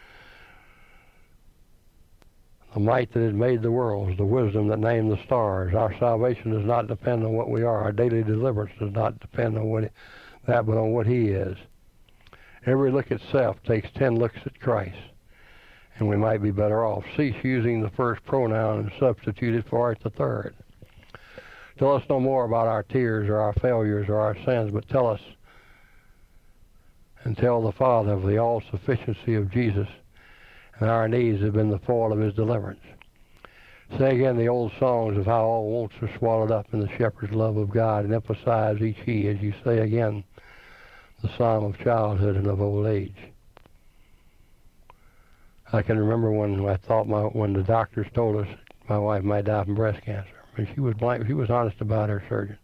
The might that had made the worlds, the wisdom that named the stars. Our salvation does not depend on what we are. Our daily deliverance does not depend on what it, that, but on what He is. Every look at self takes ten looks at Christ, and we might be better off. Cease using the first pronoun and substitute it for it the third. Tell us no more about our tears or our failures or our sins, but tell us and tell the Father of the all-sufficiency of Jesus, and our needs have been the foil of His deliverance. Say again the old songs of how all wants are swallowed up in the shepherd's love of God, and emphasize each He as you say again the psalm of childhood and of old age. I can remember when I thought my, when the doctors told us my wife might die from breast cancer, and she was blank, she was honest about her surgeon.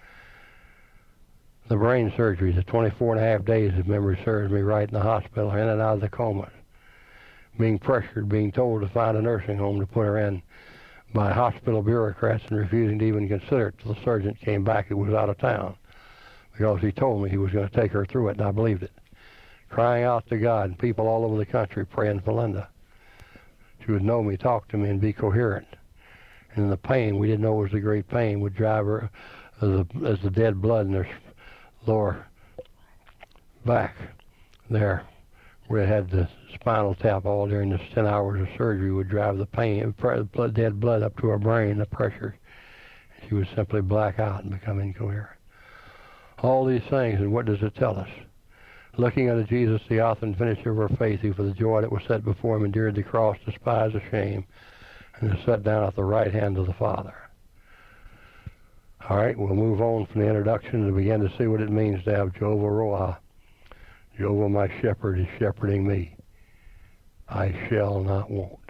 The brain surgery, the twenty-four and a half days of memory serves me right in the hospital, in and out of the coma. Being pressured, being told to find a nursing home to put her in by hospital bureaucrats and refusing to even consider it till the surgeon came back who was out of town. Because he told me he was going to take her through it, and I believed it. Crying out to God, and people all over the country praying for Linda. She would know me, talk to me, and be coherent. And the pain, we didn't know was the great pain, would drive her as the, as the dead blood in her lower back there, where it had the spinal tap all during this ten hours of surgery, would drive the pain, blood, dead blood up to her brain, the pressure. She would simply black out and become incoherent. All these things, and what does it tell us? Looking unto Jesus, the author and finisher of our faith, who for the joy that was set before Him endured the cross, despised the shame, and is set down at the right hand of the Father. All right, we'll move on from the introduction and begin to see what it means to have Jehovah Roah. Jehovah my shepherd is shepherding me. I shall not want.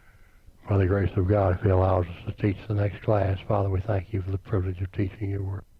By the grace of God, if He allows us to teach the next class, Father, we thank You for the privilege of teaching Your word.